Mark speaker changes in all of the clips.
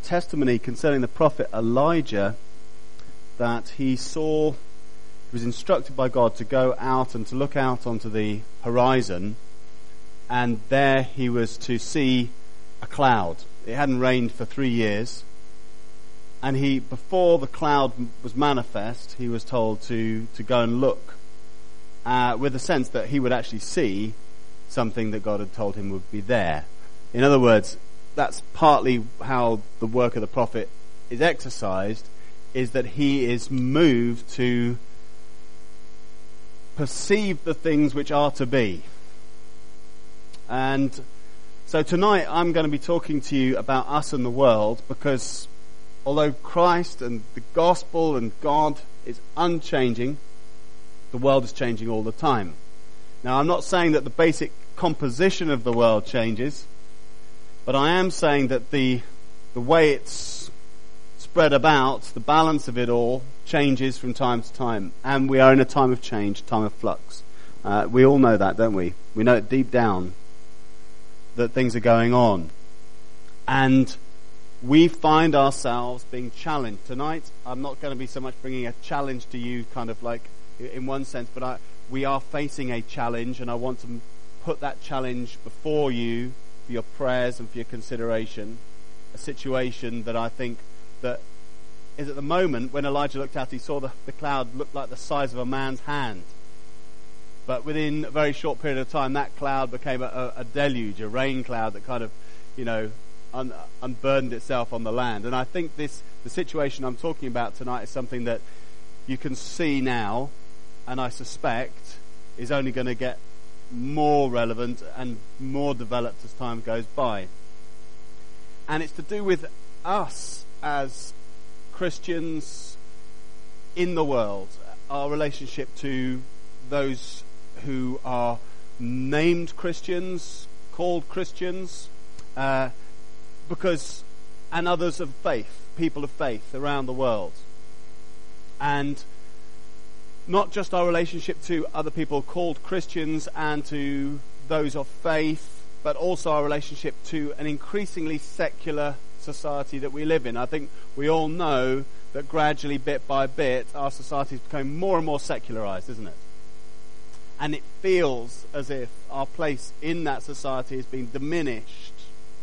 Speaker 1: testimony concerning the prophet Elijah, that he was instructed by God to go out and to look out onto the horizon, and there he was to see a cloud. It hadn't rained for 3 years, and before the cloud was manifest, he was told to go and look, with the sense that he would actually see something that God had told him would be there. In other words, that's partly how the work of the prophet is exercised, is that he is moved to perceive the things which are to be. And so tonight I'm going to be talking to you about us and the world, because although Christ and the gospel and God is unchanging, the world is changing all the time. Now, I'm not saying that the basic composition of the world changes, but I am saying that the way it's spread about, the balance of it all, changes from time to time. And we are in a time of change, time of flux. We all know that, don't we? We know it deep down that things are going on. And we find ourselves being challenged. Tonight, I'm not going to be so much bringing a challenge to you, kind of like in one sense, but we are facing a challenge, and I want to put that challenge before you for your prayers and for your consideration. A situation that I think that is at the moment, when Elijah looked out, he saw the cloud look like the size of a man's hand. But within a very short period of time, that cloud became a deluge, a rain cloud that kind of, unburdened itself on the land. And I think the situation I'm talking about tonight is something that you can see now, and I suspect is only going to get more relevant and more developed as time goes by. And it's to do with us as Christians in the world, our relationship to those who are named Christians, called Christians, and others of faith, people of faith around the world. And not just our relationship to other people called Christians and to those of faith, but also our relationship to an increasingly secular society that we live in. I think we all know that gradually, bit by bit, our society is becoming more and more secularized, isn't it? And it feels as if our place in that society is being diminished.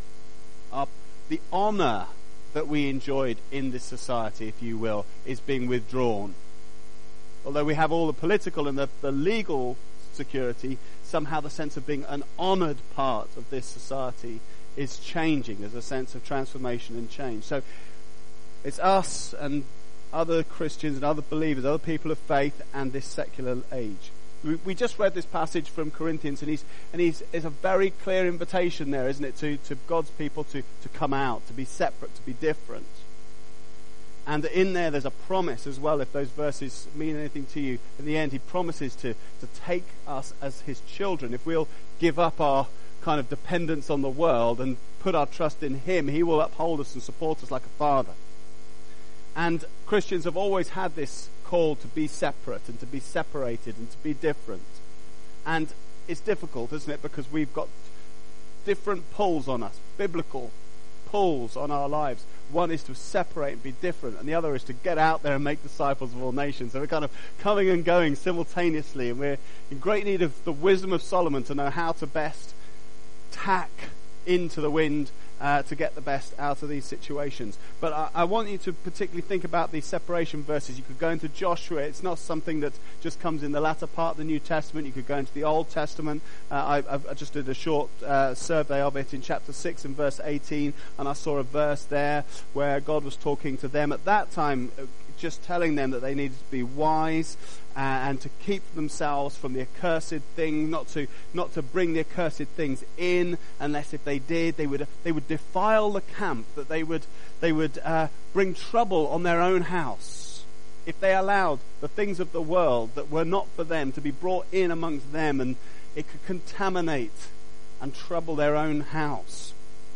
Speaker 1: The honor that we enjoyed in this society, if you will, is being withdrawn. Although we have all the political and the legal security, somehow the sense of being an honored part of this society is changing. There's a sense of transformation and change. So it's us and other Christians and other believers, other people of faith, and this secular age. We just read this passage from Corinthians, and it's a very clear invitation there, isn't it, to God's people to come out, to be separate, to be different. And in there's a promise as well, if those verses mean anything to you. In the end, he promises to take us as his children. If we'll give up our kind of dependence on the world and put our trust in him, he will uphold us and support us like a father. And Christians have always had this call to be separate and to be separated and to be different. And it's difficult, isn't it? Because we've got different pulls on us, biblical pulls on our lives. One is to separate and be different, and the other is to get out there and make disciples of all nations. So we're kind of coming and going simultaneously, and we're in great need of the wisdom of Solomon to know how to best tack into the wind to get the best out of these situations. But I want you to particularly think about these separation verses. You could go into Joshua. It's not something that just comes in the latter part of the New Testament. You could go into the Old Testament. I just did a short survey of it in chapter 6 and verse 18, and I saw a verse there where God was talking to them at that time, just telling them that they needed to be wise and to keep themselves from the accursed thing, not to bring the accursed things in, unless if they did, they would defile the camp, that they would bring trouble on their own house if they allowed the things of the world that were not for them to be brought in amongst them, and it could contaminate and trouble their own house.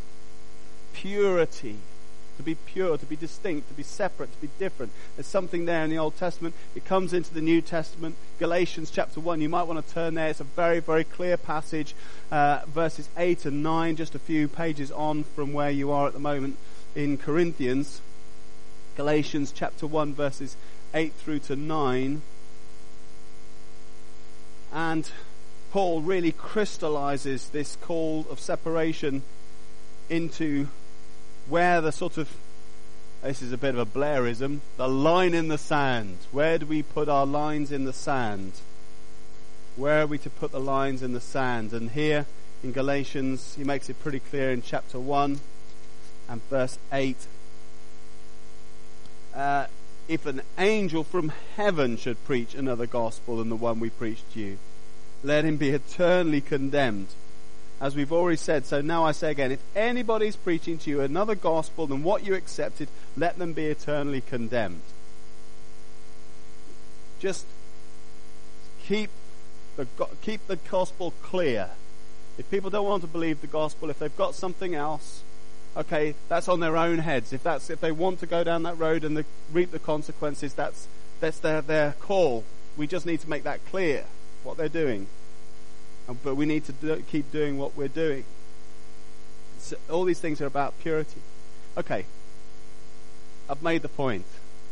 Speaker 1: Purity. To be pure, to be distinct, to be separate, to be different. There's something there in the Old Testament. It comes into the New Testament. Galatians chapter 1, you might want to turn there. It's a very, very clear passage. Verses 8 and 9, just a few pages on from where you are at the moment. in Corinthians, Galatians chapter 1 verses 8 through to 9. And Paul really crystallizes this call of separation into where the sort of, this is a bit of a Blairism, the line in the sand. Where do we put our lines in the sand? Where are we to put the lines in the sand? And here in Galatians, he makes it pretty clear in chapter 1 and verse 8. If an angel from heaven should preach another gospel than the one we preached to you, let him be eternally condemned. As we've already said, so now I say again, if anybody's preaching to you another gospel than what you accepted, let them be eternally condemned. Just keep the gospel clear. If people don't want to believe the gospel, if they've got something else, okay, that's on their own heads. If they want to go down that road and reap the consequences, that's their call. We just need to make that clear, what they're doing. But we need to keep doing what we're doing. So all these things are about purity. Okay, I've made the point.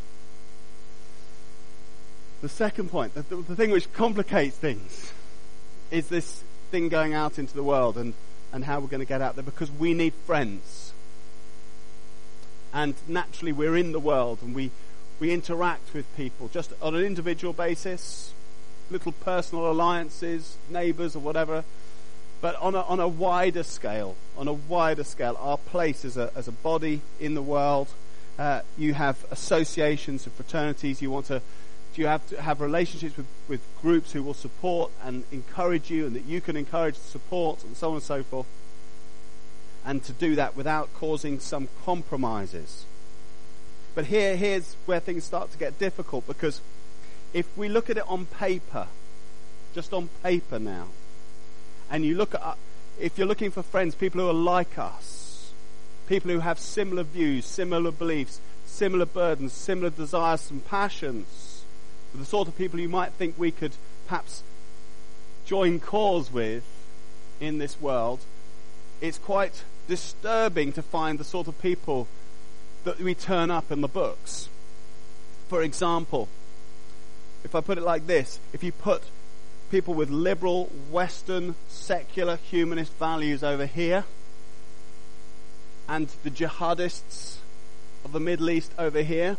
Speaker 1: The second point, the thing which complicates things, is this thing going out into the world and how we're going to get out there, because we need friends. And naturally we're in the world and we interact with people just on an individual basis, little personal alliances, neighbours or whatever, but on a wider scale, our place as a body in the world. You have associations and fraternities. You have to have relationships with groups who will support and encourage you, and that you can encourage, support, and so on and so forth. And to do that without causing some compromises. But here's where things start to get difficult, because if we look at it on paper, just on paper now, and you look at, if you're looking for friends, people who are like us, people who have similar views, similar beliefs, similar burdens, similar desires and passions, the sort of people you might think we could perhaps join cause with in this world, it's quite disturbing to find the sort of people that we turn up in the books. For example, if I put it like this, if you put people with liberal, Western, secular, humanist values over here, and the jihadists of the Middle East over here,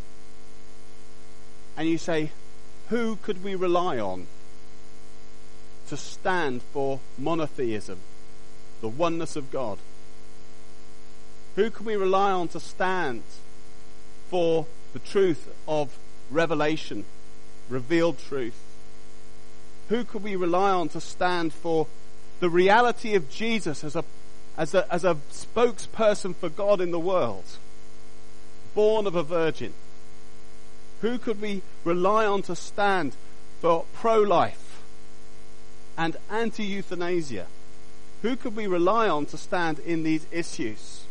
Speaker 1: and you say, who could we rely on to stand for monotheism, the oneness of God? Who can we rely on to stand for the truth of revelation, revealed truth? Who could we rely on to stand for the reality of Jesus as a spokesperson for God in the world, born of a virgin? Who could we rely on to stand for pro-life and anti-euthanasia? Who could we rely on to stand in these issues?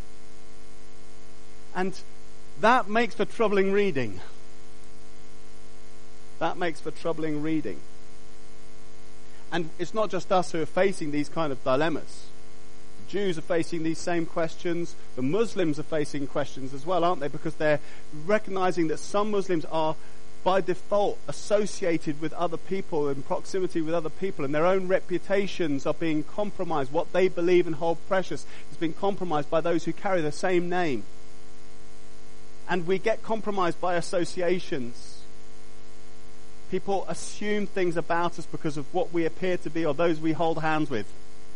Speaker 1: And that makes for troubling reading. That makes for troubling reading. And it's not just us who are facing these kind of dilemmas. The Jews are facing these same questions. The Muslims are facing questions as well, aren't they? Because they're recognizing that some Muslims are, by default, associated with other people, in proximity with other people, and their own reputations are being compromised. What they believe and hold precious is being compromised by those who carry the same name. And we get compromised by associations. People assume things about us because of what we appear to be or those we hold hands with.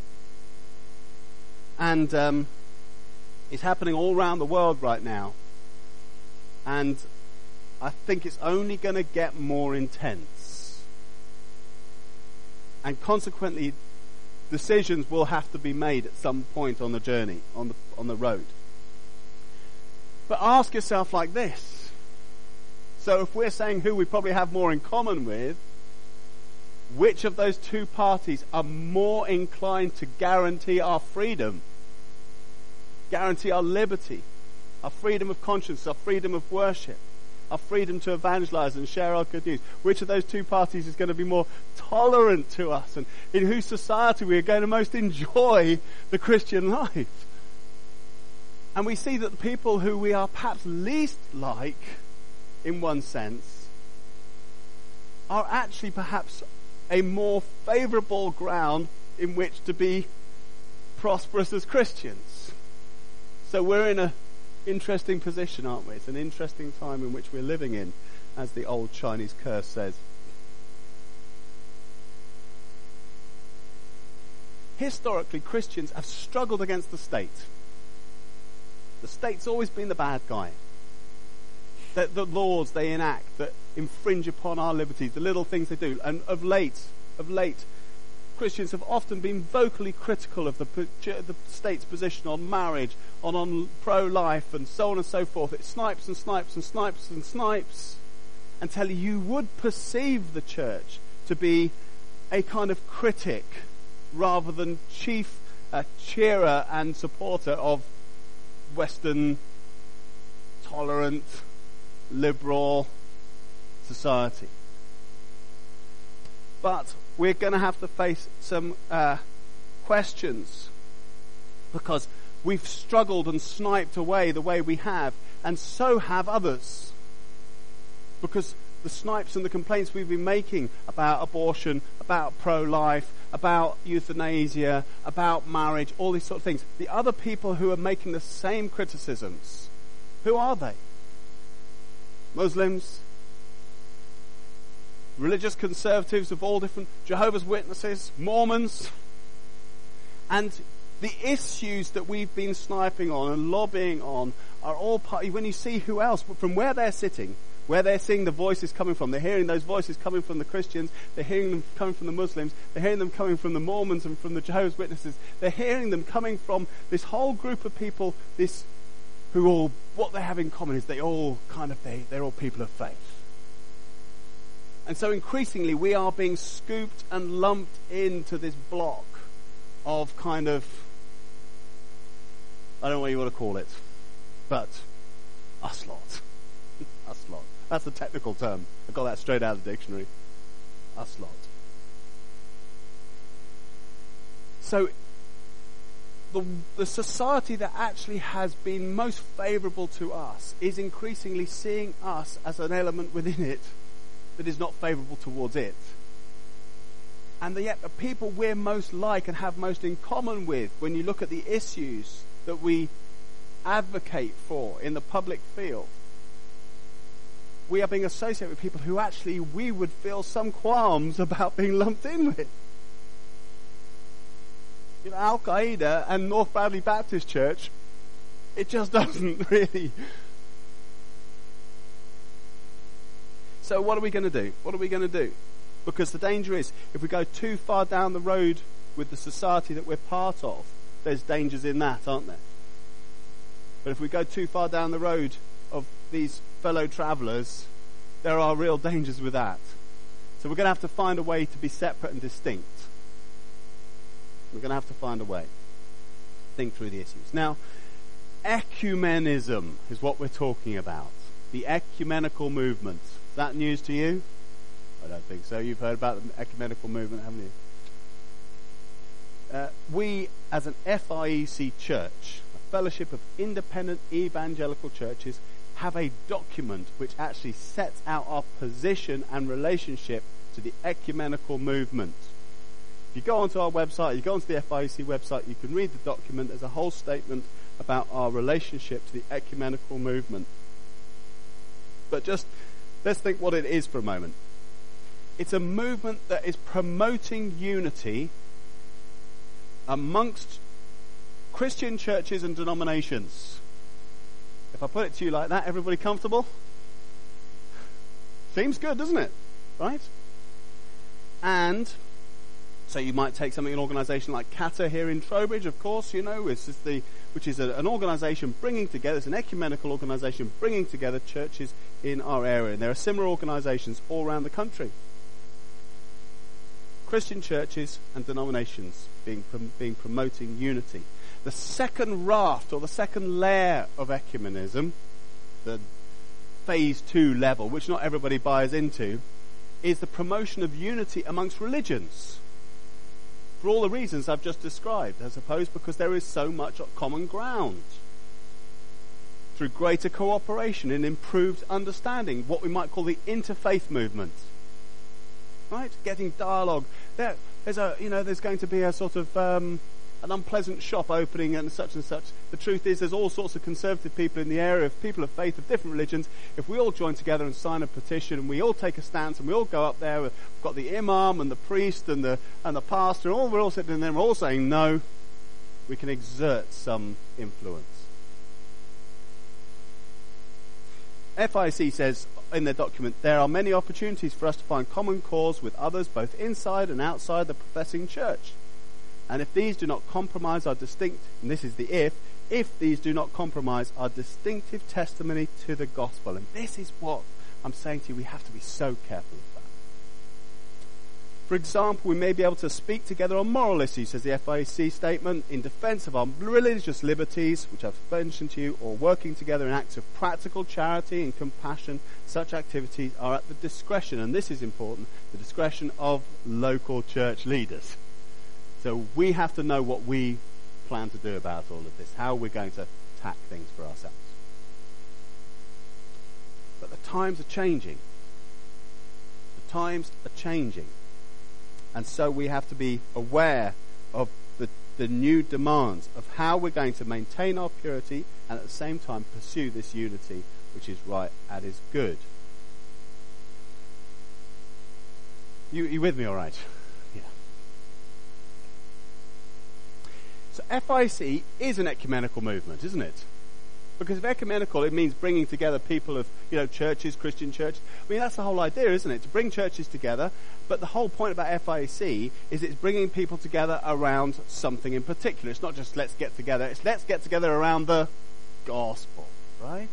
Speaker 1: And it's happening all around the world right now. And I think it's only going to get more intense. And consequently, decisions will have to be made at some point on the journey, on the road. But ask yourself like this. So if we're saying who we probably have more in common with, which of those two parties are more inclined to guarantee our freedom, guarantee our liberty, our freedom of conscience, our freedom of worship, our freedom to evangelize and share our good news? Which of those two parties is going to be more tolerant to us, and in whose society we are going to most enjoy the Christian life? And we see that the people who we are perhaps least like, in one sense, are actually perhaps a more favourable ground in which to be prosperous as Christians. So we're in an interesting position, aren't we? It's an interesting time in which we're living in, as the old Chinese curse says. Historically, Christians have struggled against the state. The state's always been the bad guy. The laws they enact that infringe upon our liberties, the little things they do. And of late, Christians have often been vocally critical of the state's position on marriage, on pro-life, and so on and so forth. It snipes and snipes and snipes and snipes until you would perceive the church to be a kind of critic rather than chief cheerer and supporter of Western, tolerant, liberal society. But we're going to have to face some questions, because we've struggled and sniped away the way we have, and so have others. Because the snipes and the complaints we've been making about abortion, about pro-life, about euthanasia, about marriage, all these sort of things, the other people who are making the same criticisms, who are they? Muslims, religious conservatives of all different, Jehovah's Witnesses, Mormons. And the issues that we've been sniping on and lobbying on are all part, when you see who else, from where they're sitting, where they're seeing the voices coming from. They're hearing those voices coming from the Christians. They're hearing them coming from the Muslims. They're hearing them coming from the Mormons and from the Jehovah's Witnesses. They're hearing them coming from this whole group of people, who all, what they have in common is they're all people of faith. And so increasingly we are being scooped and lumped into this block of kind of, I don't know what you want to call it, but us lot. Us lot. That's the technical term. I got that straight out of the dictionary. Us lot. So the society that actually has been most favourable to us is increasingly seeing us as an element within it that is not favourable towards it. And yet the people we're most like and have most in common with, when you look at the issues that we advocate for in the public field, we are being associated with people who actually we would feel some qualms about being lumped in with. You know, Al-Qaeda and North Bradley Baptist Church, it just doesn't really. So what are we going to do? What are we going to do? Because the danger is, if we go too far down the road with the society that we're part of, there's dangers in that, aren't there? But if we go too far down the road of these fellow travellers, there are real dangers with that. So we're going to have to find a way to be separate and distinct. We're going to have to find a way. Think through the issues. Now, ecumenism is what we're talking about. The ecumenical movement. Is that news to you? I don't think so. You've heard about the ecumenical movement, haven't you? We, as an FIEC church, a fellowship of independent evangelical churches, have a document which actually sets out our position and relationship to the ecumenical movement. If you go onto our website, you go onto the FIEC website, you can read the document. There's a whole statement about our relationship to the ecumenical movement. But just, let's think what it is for a moment. It's a movement that is promoting unity amongst Christian churches and denominations. If I put it to you like that, everybody comfortable? Seems good, doesn't it? Right? And so you might take something, an organisation like Kata here in Trowbridge, of course, you know, which is an organisation bringing together, it's an ecumenical organisation bringing together churches in our area. And there are similar organisations all around the country. Christian churches and denominations being promoting unity. The second raft, or the second layer of ecumenism, the phase 2 level, which not everybody buys into, is the promotion of unity amongst religions. For all the reasons I've just described, I suppose, because there is so much common ground. through greater cooperation and improved understanding, what we might call the interfaith movement. Right? Getting dialogue. There's going to be a sort of an unpleasant shop opening and such and such. The truth is, there's all sorts of conservative people in the area, of people of faith, of different religions. If we all join together and sign a petition, and we all take a stance, and we all go up there, we've got the imam and the priest and the pastor, and we're all sitting there, and we're all saying no, we can exert some influence. FIC says in their document, there are many opportunities for us to find common cause with others, both inside and outside the professing church. And if these do not compromise our and this is the if these do not compromise our distinctive testimony to the gospel. And this is what I'm saying to you, we have to be so careful of that. For example, we may be able to speak together on moral issues, says the FIC statement, in defense of our religious liberties, which I've mentioned to you, or working together in acts of practical charity and compassion. Such activities are at the discretion, and this is important, the discretion of local church leaders. So we have to know what we plan to do about all of this, how we're going to tack things for ourselves. But the times are changing. The times are changing. And so we have to be aware of the new demands of how we're going to maintain our purity and at the same time pursue this unity which is right and is good. You with me all right? Yeah. So FIC is an ecumenical movement, isn't it? Because if ecumenical, it means bringing together people of, churches, Christian churches. I mean, that's the whole idea, isn't it? To bring churches together. But the whole point about FIC is it's bringing people together around something in particular. It's not just let's get together. It's let's get together around the gospel, right?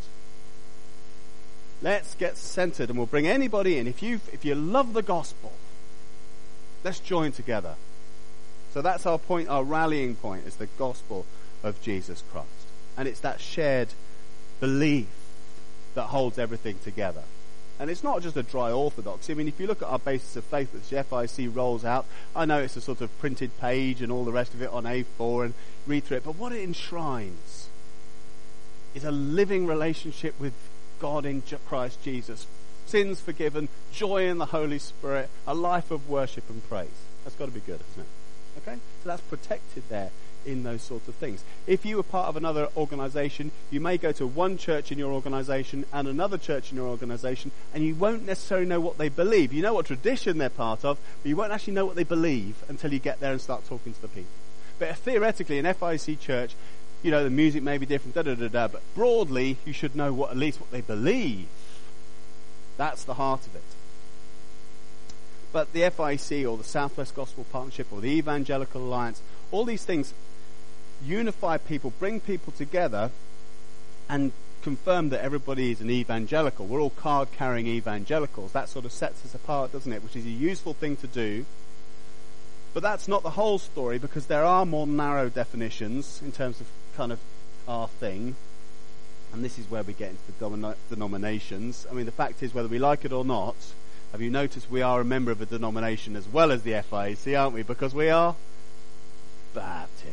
Speaker 1: Let's get centered, and we'll bring anybody in. If you love the gospel, let's join together. So that's our point, our rallying point is the gospel of Jesus Christ. And it's that shared belief that holds everything together. And it's not just a dry orthodoxy. I mean, if you look at our basis of faith that the FIC rolls out, I know it's a sort of printed page and all the rest of it on A4 and read through it, but what it enshrines is a living relationship with God in Christ Jesus. Sins forgiven, joy in the Holy Spirit, a life of worship and praise. That's got to be good, hasn't it? Okay? So that's protected there in those sorts of things. If you were part of another organisation, you may go to one church in your organisation and another church in your organisation, and you won't necessarily know what they believe. You know what tradition they're part of, but you won't actually know what they believe until you get there and start talking to the people. But theoretically, an FIC church, the music may be different, but broadly, you should know at least what they believe. That's the heart of it. But the FIC or the Southwest Gospel Partnership or the Evangelical Alliance, all these things unify people, bring people together, and confirm that everybody is an evangelical. We're all card-carrying evangelicals. That sort of sets us apart, doesn't it? Which is a useful thing to do. But that's not the whole story, because there are more narrow definitions in terms of kind of our thing. And this is where we get into the denominations. I mean, the fact is, whether we like it or not, have you noticed we are a member of a denomination as well as the FIC, aren't we? Because we are Baptists.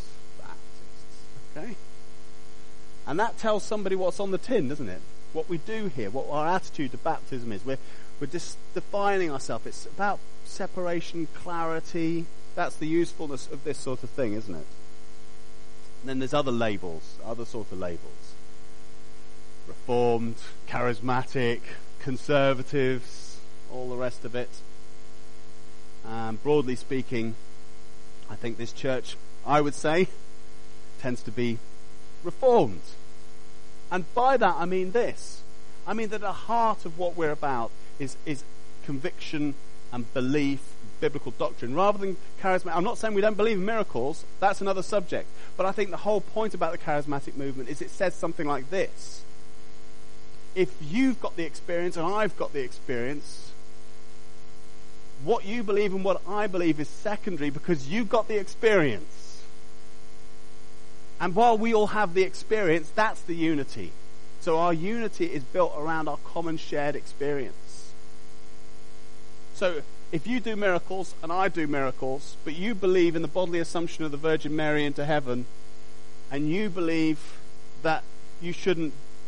Speaker 1: Okay? And that tells somebody what's on the tin, doesn't it? What we do here, what our attitude to baptism is. We're just defining ourselves. It's about separation, clarity. That's the usefulness of this sort of thing, isn't it? And then there's other sort of labels. Reformed, charismatic, conservatives, all the rest of it. Broadly speaking, I think this church, I would say, tends to be reformed. And by that I mean this. I mean that the heart of what we're about is conviction and belief, biblical doctrine, rather than charismatic. I'm not saying we don't believe in miracles. That's another subject. But I think the whole point about the charismatic movement is it says something like this. If you've got the experience and I've got the experience, what you believe and what I believe is secondary because you've got the experience. And while we all have the experience, that's the unity. So our unity is built around our common shared experience. So if you do miracles and I do miracles, but you believe in the bodily assumption of the Virgin Mary into heaven, and you believe that you shouldn't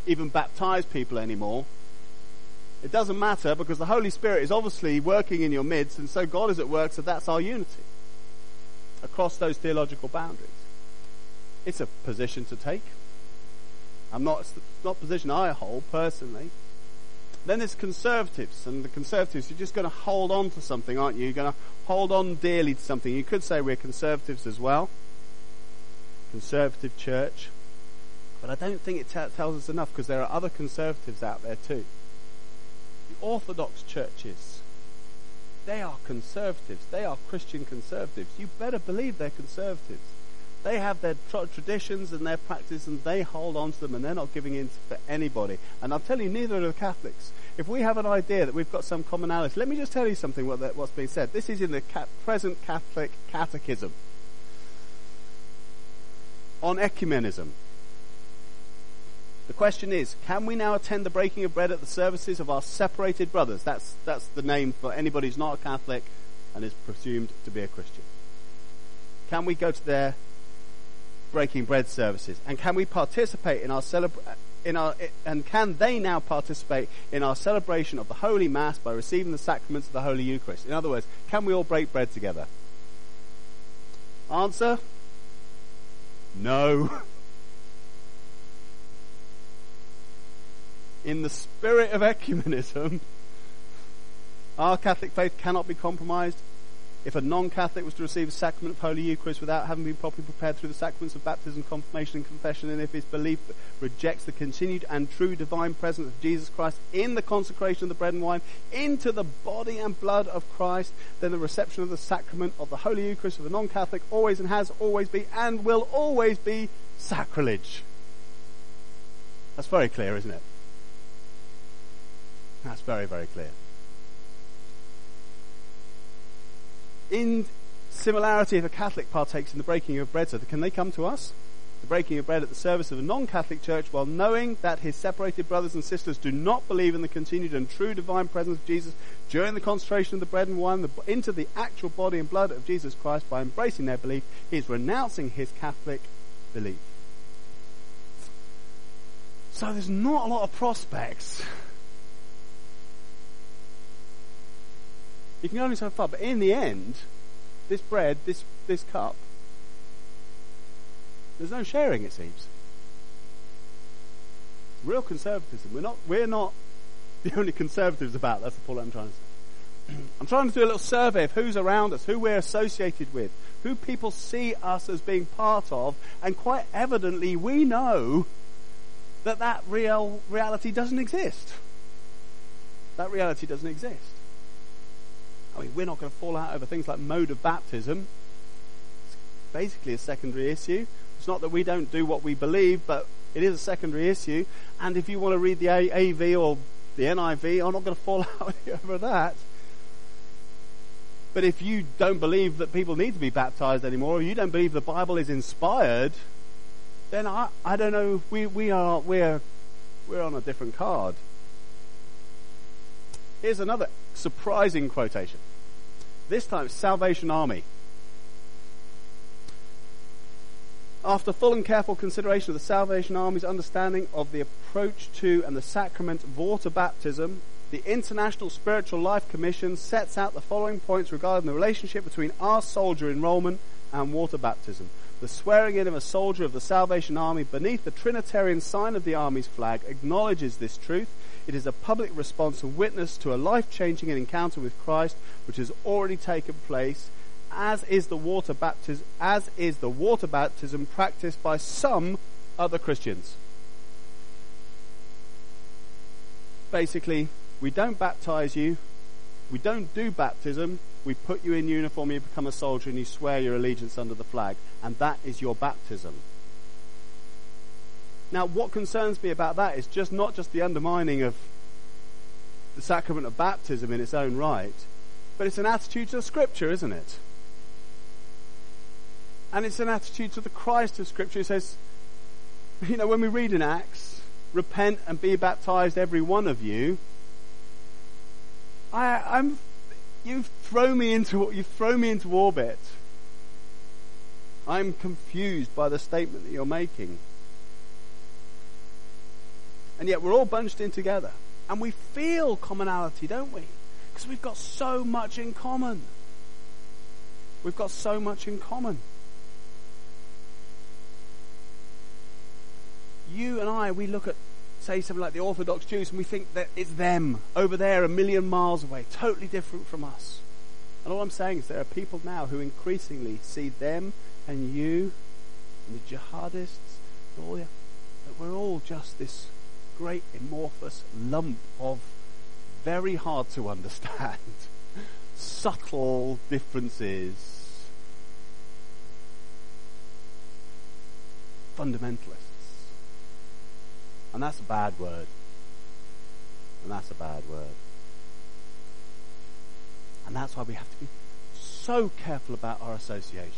Speaker 1: even baptize people anymore. It doesn't matter, because the Holy Spirit is obviously working in your midst, and so God is at work, so that's our unity across those theological boundaries. It's a position to take. It's not a position I hold personally. Then there's conservatives, and the conservatives, you're just going to hold on to something, aren't you? You're going to hold on dearly to something. You could say we're conservatives as well. Conservative church. But I don't think it tells us enough, because there are other conservatives out there too. The Orthodox churches, they are conservatives. They are Christian conservatives. You better believe they're conservatives. They have their traditions and their practice, and they hold on to them, and they're not giving in for anybody. And I'll tell you, neither are the Catholics. If we have an idea that we've got some commonality, let me just tell you something what's being said. This is in the present Catholic Catechism on ecumenism. The question is, can we now attend the breaking of bread at the services of our separated brothers? That's the name for anybody who's not a Catholic and is presumed to be a Christian. Can we go to their breaking bread services? And can we participate and can they now participate in our celebration of the Holy Mass by receiving the sacraments of the Holy Eucharist? In other words, can we all break bread together? Answer? No. In the spirit of ecumenism, our Catholic faith cannot be compromised. If a non-Catholic was to receive a sacrament of Holy Eucharist without having been properly prepared through the sacraments of baptism, confirmation and confession, and if his belief rejects the continued and true divine presence of Jesus Christ in the consecration of the bread and wine into the body and blood of Christ, then the reception of the sacrament of the Holy Eucharist of a non-Catholic always and has always been and will always be sacrilege. That's very clear, isn't it? That's very, very clear. In similarity, if a Catholic partakes in the breaking of bread, so can they come to us? The breaking of bread at the service of a non-Catholic church, while knowing that his separated brothers and sisters do not believe in the continued and true divine presence of Jesus during the consecration of the bread and wine into the actual body and blood of Jesus Christ, by embracing their belief, he is renouncing his Catholic belief. So there's not a lot of prospects. You can go only so far, but in the end, this bread, this cup, there's no sharing, it seems. Real conservatism. We're not the only conservatives about. That's the point I'm trying to say. I'm trying to do a little survey of who's around us, who we're associated with, who people see us as being part of, and quite evidently we know that reality doesn't exist. That reality doesn't exist. I mean, we're not going to fall out over things like mode of baptism. It's basically a secondary issue. It's not that we don't do what we believe, but it is a secondary issue. And if you want to read the AV or the NIV, I'm not going to fall out over that. But if you don't believe that people need to be baptized anymore, or you don't believe the Bible is inspired, then I don't know. We're on a different card. Here's another surprising quotation. This time it's Salvation Army. After full and careful consideration of the Salvation Army's understanding of the approach to and the sacrament of water baptism, the International Spiritual Life Commission sets out the following points regarding the relationship between our soldier enrollment and water baptism. The swearing in of a soldier of the Salvation Army beneath the Trinitarian sign of the Army's flag acknowledges this truth. It is a public response and witness to a life-changing encounter with Christ which has already taken place, as is the water baptism practiced by some other Christians. Basically, we don't baptize you, we don't do baptism, we put you in uniform, you become a soldier, and you swear your allegiance under the flag, and that is your baptism. Now, what concerns me about that is not just the undermining of the sacrament of baptism in its own right, but it's an attitude to the Scripture, isn't it? And it's an attitude to the Christ of Scripture. It says, when we read in Acts, repent and be baptized, every one of you. You've thrown me into orbit. I'm confused by the statement that you're making. And yet we're all bunched in together. And we feel commonality, don't we? Because we've got so much in common. We've got so much in common. You and I, we look at, say, something like the Orthodox Jews, and we think that it's them over there 1,000,000 miles away, totally different from us. And all I'm saying is there are people now who increasingly see them and you and the jihadists and all that we're all just this great amorphous lump of very hard to understand, subtle differences, fundamentalists. And that's a bad word. And that's a bad word. And that's why we have to be so careful about our associations.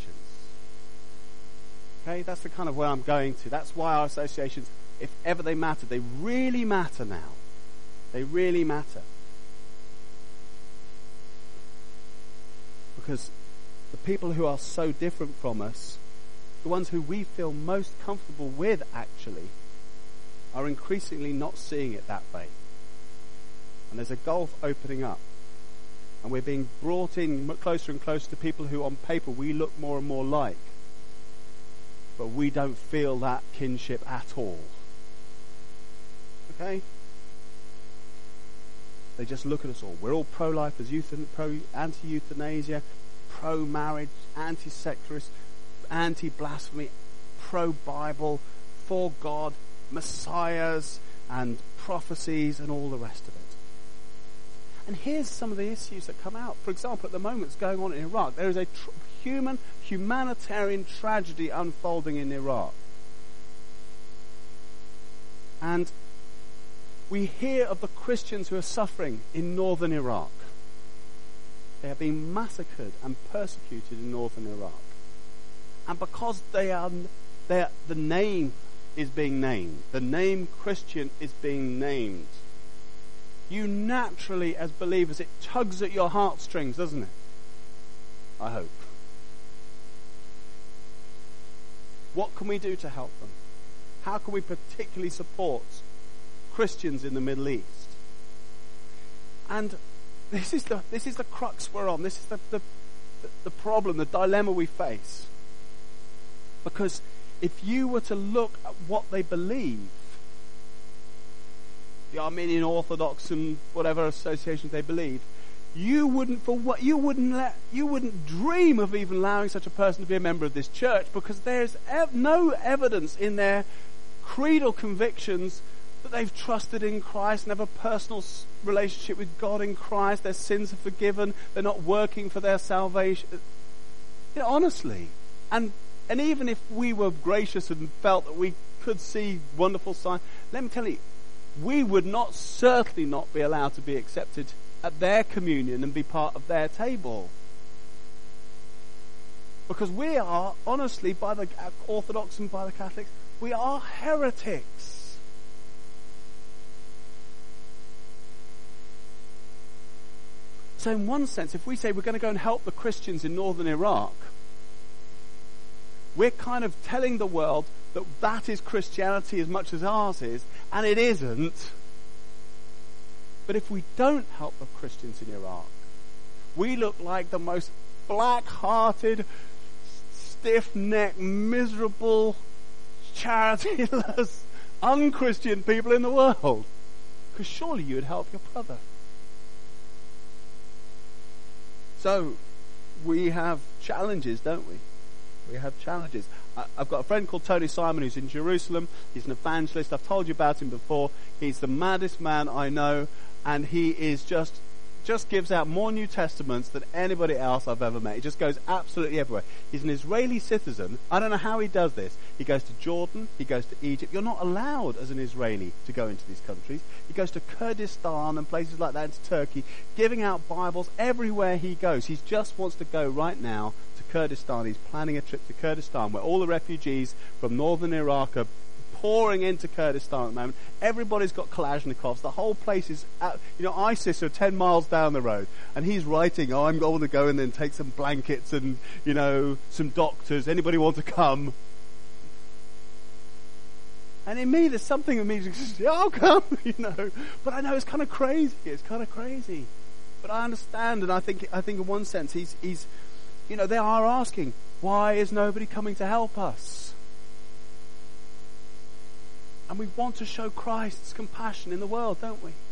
Speaker 1: Okay, that's the kind of where I'm going to. That's why our associations, if ever they matter, they really matter now. They really matter. Because the people who are so different from us, the ones who we feel most comfortable with actually, are increasingly not seeing it that way. And there's a gulf opening up. And we're being brought in closer and closer to people who on paper we look more and more like. But we don't feel that kinship at all. Okay? They just look at us all. We're all pro-lifers, anti-euthanasia, pro-marriage, anti-secularists, anti-blasphemy, pro-Bible, for God, messiahs and prophecies and all the rest of it. And here's some of the issues that come out. For example, at the moment it's going on in Iraq. There is a humanitarian tragedy unfolding in Iraq. And we hear of the Christians who are suffering in northern Iraq. They are being massacred and persecuted in northern Iraq. And because the name is being named, the name Christian is being named, you naturally, as believers, it tugs at your heartstrings, doesn't it? I hope. What can we do to help them? How can we particularly support Christians in the Middle East? And this is the crux we're on. This is the problem, the dilemma we face. Because if you were to look at what they believe, the Armenian Orthodox and whatever associations they believe, you wouldn't dream of even allowing such a person to be a member of this church, because there's no evidence in their creedal convictions that they've trusted in Christ and have a personal relationship with God in Christ. Their sins are forgiven. They're not working for their salvation. You know, honestly. And even if we were gracious and felt that we could see wonderful signs, let me tell you, we would certainly not be allowed to be accepted at their communion and be part of their table. Because we are, honestly, by the Orthodox and by the Catholics, we are heretics. So in one sense, if we say we're going to go and help the Christians in northern Iraq, we're kind of telling the world that is Christianity as much as ours is, and it isn't. But if we don't help the Christians in Iraq, we look like the most black-hearted, stiff-necked, miserable, charityless, unchristian people in the world. Because surely you would help your brother. So, we have challenges, don't we? We have challenges. I've got a friend called Tony Simon who's in Jerusalem. He's an evangelist. I've told you about him before. He's the maddest man I know, and he is just gives out more New Testaments than anybody else I've ever met. He just goes absolutely everywhere. He's an Israeli citizen. I don't know how he does this. He goes to Jordan. He goes to Egypt. You're not allowed as an Israeli to go into these countries. He goes to Kurdistan and places like that, into Turkey, giving out Bibles everywhere he goes. He just wants to go right now to Kurdistan. He's planning a trip to Kurdistan where all the refugees from northern Iraq are pouring into Kurdistan at the moment. Everybody's got Kalashnikovs. The whole place is, ISIS are 10 miles down the road. And he's writing, I'm going to go in there and take some blankets and, some doctors. Anybody want to come? And in me, there's something in me that says, yeah, I'll come, But I know it's kind of crazy. It's kind of crazy. But I understand, and I think in one sense, he's they are asking, why is nobody coming to help us? And we want to show Christ's compassion in the world, don't we?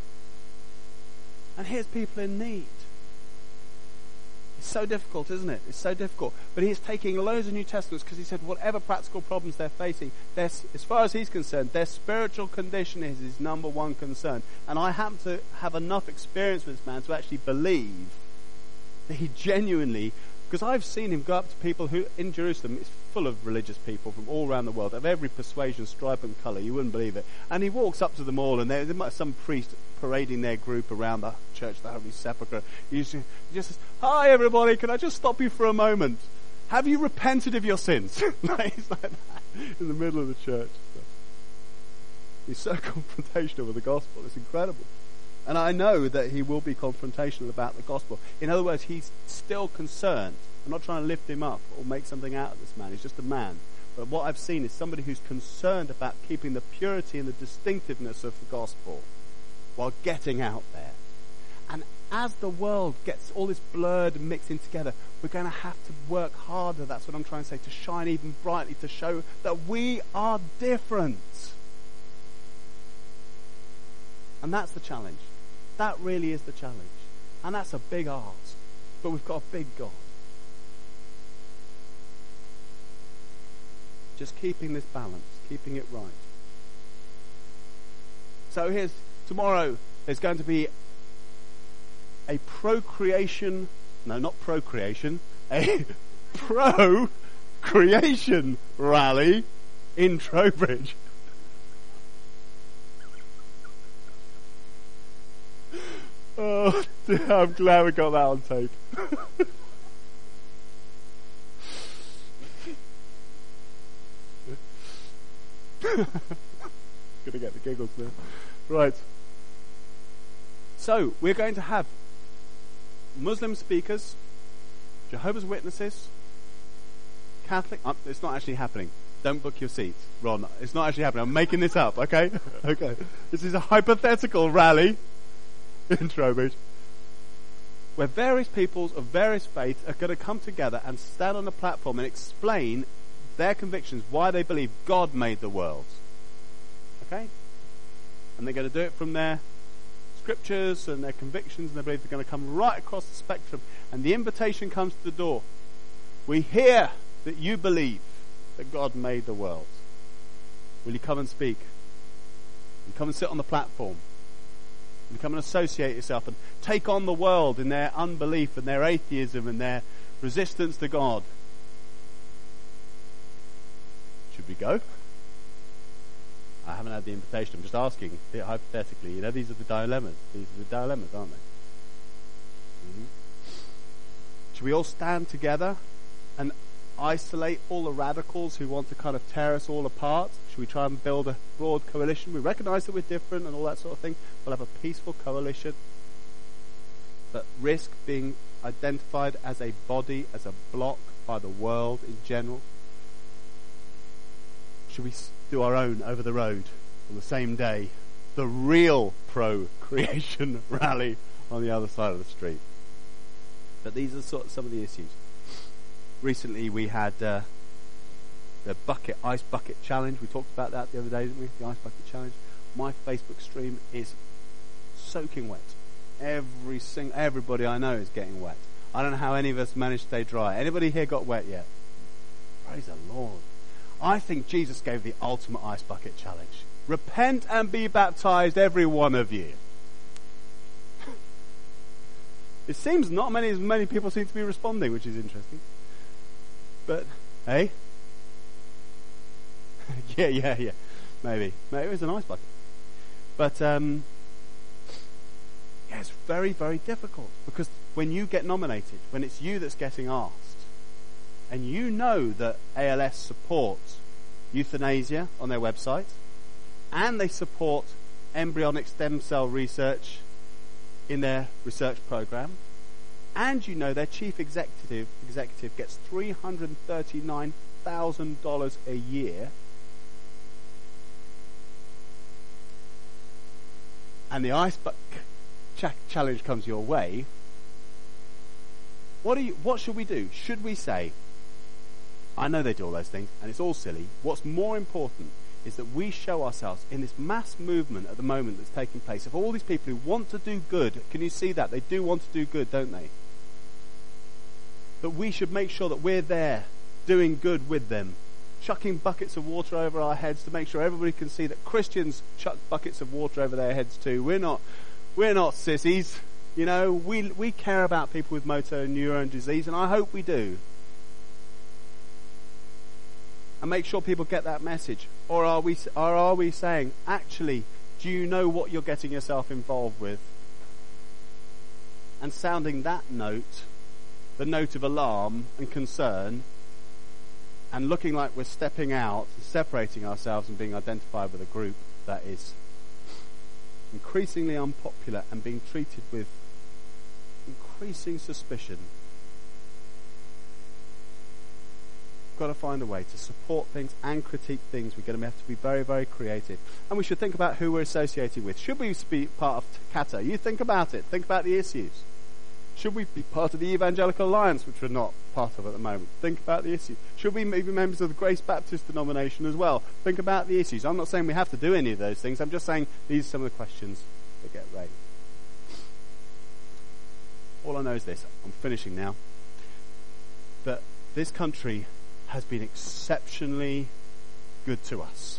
Speaker 1: And here's people in need. It's so difficult, isn't it? It's so difficult. But he's taking loads of New Testaments because he said whatever practical problems they're facing, as far as he's concerned, their spiritual condition is his number one concern. And I happen to have enough experience with this man to actually believe that he genuinely, because I've seen him go up to people who, in Jerusalem, it's full of religious people from all around the world, of every persuasion, stripe and colour, you wouldn't believe it. And he walks up to them all, and there might be some priest parading their group around the church, the Holy Sepulchre. He just says, hi everybody, can I just stop you for a moment? Have you repented of your sins? He's like that, in the middle of the church. He's so confrontational with the gospel, it's incredible. And I know that he will be confrontational about the gospel. In other words, he's still concerned. I'm not trying to lift him up or make something out of this man. He's just a man. But what I've seen is somebody who's concerned about keeping the purity and the distinctiveness of the gospel while getting out there. And as the world gets all this blurred and mixing together, we're going to have to work harder, that's what I'm trying to say, to shine even brightly, to show that we are different. And that's the challenge. That really is the challenge. And that's a big ask. But we've got a big God. Just keeping this balance, keeping it right. So tomorrow there's going to be a procreation rally in Trowbridge. Oh, dear, I'm glad we got that on tape. Gonna get the giggles there. Right. So, we're going to have Muslim speakers, Jehovah's Witnesses, Catholic. It's not actually happening. Don't book your seats, Ron. It's not actually happening. I'm making this up, okay? Okay. This is a hypothetical rally in Trowbridge, where various peoples of various faiths are going to come together and stand on a platform and explain their convictions, why they believe God made the world. Okay? And they're going to do it from their scriptures and their convictions, and they believe they're going to come right across the spectrum. And the invitation comes to the door. We hear that you believe that God made the world. Will you come and speak? Will you come and sit on the platform? And come and associate yourself and take on the world in their unbelief and their atheism and their resistance to God. Should we go? I haven't had the invitation. I'm just asking, hypothetically. These are the dilemmas. These are the dilemmas, aren't they? Mm-hmm. Should we all stand together and isolate all the radicals who want to kind of tear us all apart? Should we try and build a broad coalition? We recognise that we're different and all that sort of thing. We'll have a peaceful coalition that risk being identified as a body, as a block by the world in general. Should we do our own over the road on the same day? The real pro-creation rally on the other side of the street. But these are some of the issues. Recently we had the ice bucket challenge. We talked about that the other day, didn't we? The ice bucket challenge. My Facebook stream is soaking wet. Everybody I know is getting wet. I don't know how any of us managed to stay dry. Anybody here got wet yet? Praise the Lord. I think Jesus gave the ultimate ice bucket challenge. Repent and be baptized, every one of you. It seems not many people seem to be responding, which is interesting. But, hey? yeah. Maybe it was an ice bucket. But, it's very, very difficult. Because when you get nominated, when it's you that's getting asked, and you know that ALS supports euthanasia on their website, and they support embryonic stem cell research in their research program, and you know their chief executive gets $339,000 a year, and the ice bucket challenge comes your way, what should we do? Should we say, I know they do all those things, and it's all silly. What's more important is that we show ourselves in this mass movement at the moment that's taking place of all these people who want to do good. Can you see that? They do want to do good, don't they? That we should make sure that we're there doing good with them, chucking buckets of water over our heads to make sure everybody can see that Christians chuck buckets of water over their heads too. We're not sissies. You know, we care about people with motor neurone disease, and I hope we do. And make sure people get that message. Or are we saying, actually, do you know what you're getting yourself involved with? And sounding that note, the note of alarm and concern, and looking like we're stepping out, separating ourselves and being identified with a group that is increasingly unpopular and being treated with increasing suspicion. Got to find a way to support things and critique things. We're going to have to be very, very creative. And we should think about who we're associating with. Should we be part of Kata? You think about it. Think about the issues. Should we be part of the Evangelical Alliance, which we're not part of at the moment? Think about the issues. Should we be members of the Grace Baptist denomination as well? Think about the issues. I'm not saying we have to do any of those things. I'm just saying these are some of the questions that get raised. All I know is this. I'm finishing now. That this country has been exceptionally good to us.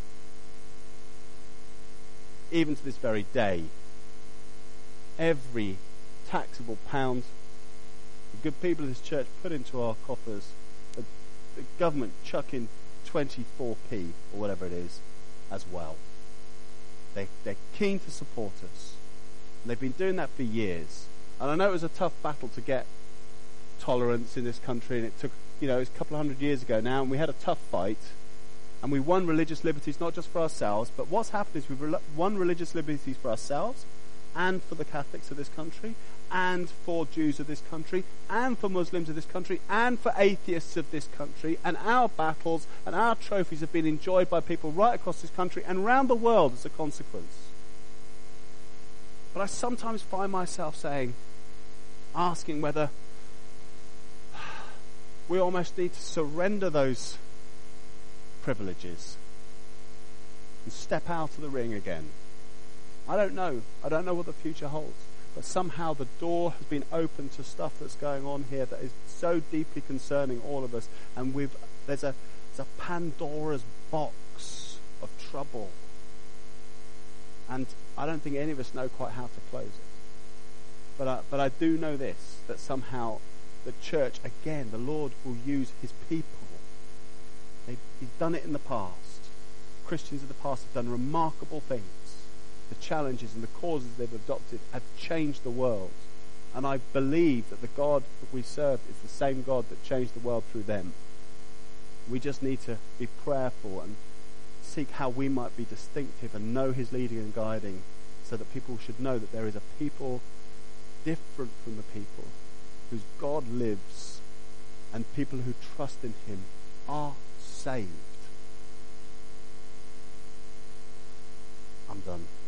Speaker 1: Even to this very day, every taxable pound the good people of this church put into our coffers, the government chuck in 24p or whatever it is as well. They're keen to support us. And they've been doing that for years. And I know it was a tough battle to get tolerance in this country, and it took, it was a couple of 100 years ago now, and we had a tough fight, and we won religious liberties not just for ourselves, but what's happened is we've won religious liberties for ourselves, and for the Catholics of this country, and for Jews of this country, and for Muslims of this country, and for atheists of this country, and our battles and our trophies have been enjoyed by people right across this country and around the world as a consequence. But I sometimes find myself asking whether we almost need to surrender those privileges and step out of the ring again. I don't know. I don't know what the future holds. But somehow the door has been opened to stuff that's going on here that is so deeply concerning all of us. And there's a Pandora's box of trouble. And I don't think any of us know quite how to close it. But I do know this, that somehow the church, again, the Lord will use his people. He's done it in the past. Christians of the past have done remarkable things. The challenges and the causes they've adopted have changed the world. And I believe that the God that we serve is the same God that changed the world through them. We just need to be prayerful and seek how we might be distinctive and know his leading and guiding, so that people should know that there is a people different from the people whose God lives, and people who trust in him are saved. I'm done.